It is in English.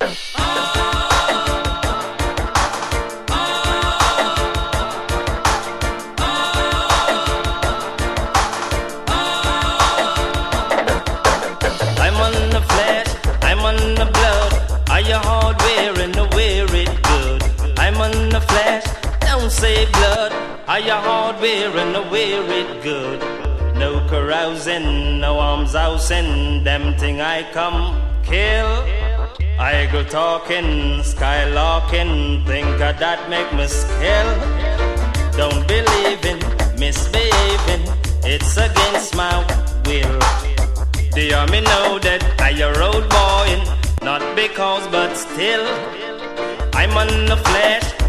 I'm on the flesh, I'm on the blood. Are you hard wearing to wear it good? I'm on the flesh, don't say blood. Are you hard wearing to wear it good? No carousing, no arms housing. Them thing I come kill. I go talking, skylarking. Think of that make me skill. Don't believe in misbehaving. It's against my will. The army know that I a road boy, not because but still I'm on the flesh,